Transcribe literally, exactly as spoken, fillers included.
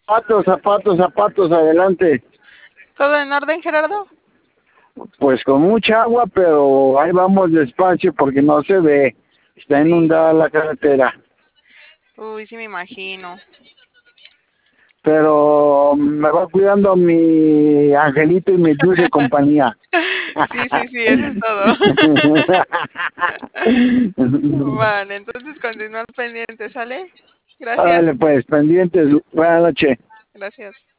Zapatos, zapatos, zapatos, adelante. ¿Todo en orden, Gerardo? Pues con mucha agua, pero ahí vamos despacio porque no se ve. Está inundada la carretera. Uy, sí me imagino. Pero me va cuidando mi angelito y mi dulce compañía. Sí, sí, sí, eso es todo. Vale, entonces continuar pendiente, ¿sale? Gracias. Órale, pues, pendientes. Buenas noches. Gracias.